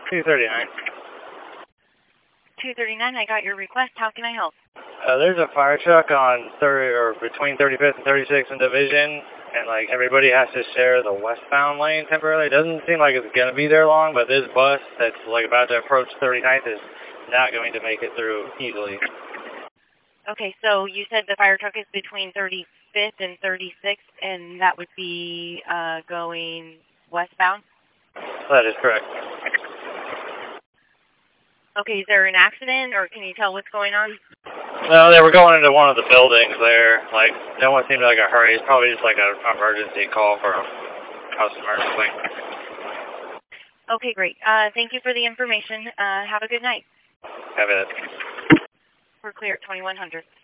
239. 239, I got your request. How can I help? There's a fire truck on between 35th and 36th and Division, and like everybody has to share the westbound lane temporarily. It doesn't seem like it's gonna be there long, but this bus that's like about to approach 39th is not going to make it through easily. Okay, so you said the fire truck is between 35th and 36th, and that would be going westbound? That is correct. Okay, is there an accident, or can you tell what's going on? No, they were going into one of the buildings there. Like, no one seemed like a hurry. It's probably just like an emergency call for a customer or something. Okay, great. Thank you for the information. Have a good night. Have it. We're clear at 2100.